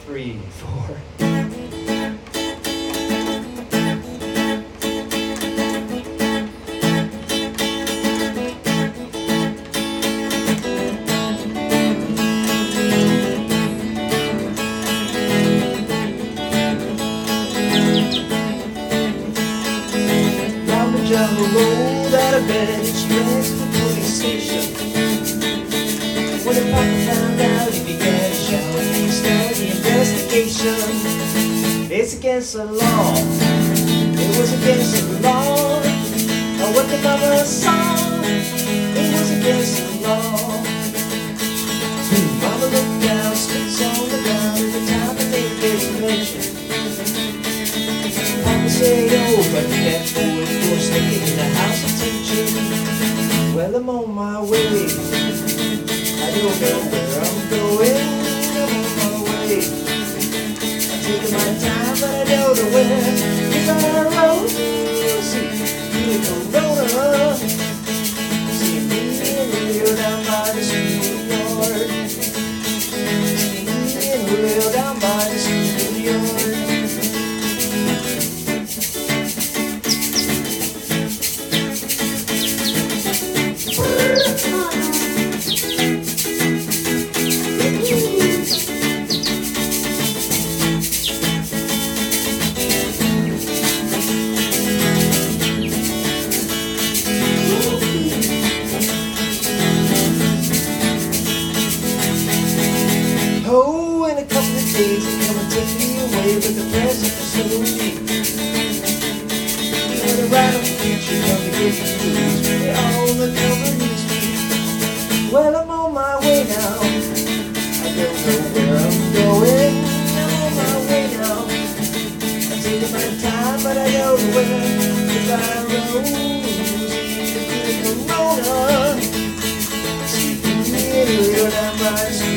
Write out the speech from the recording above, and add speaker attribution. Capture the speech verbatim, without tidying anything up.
Speaker 1: three, four. Down the jungle road out of bed, it's straight to the police station. When the papa found out, he began to shout and he started the investigation. It's against the law. It was against the law. Now what the mama saw, it was against the law. Mama looked down, spits on the ground, and the time to make his mention. Papa said, oh, but that boy was sticking in the house of teaching. Well, I'm on my way. I don't know where I'm going. I'm on my way. I'm taking my time, but I don't know where. If I roll, see, you Corona. See me and Julio down by the schoolyard. See me and Julio down by the schoolyard. Oh, in a couple of days they're gonna take me away, but the present is so deep. And the right of the future gonna get the blues, really all the company's me. Well, I'm on my way now. I don't know where I'm going. I'm on my way now. I'm taking my time, but I don't know where. If I roll, see the Corona. See me and you're down by the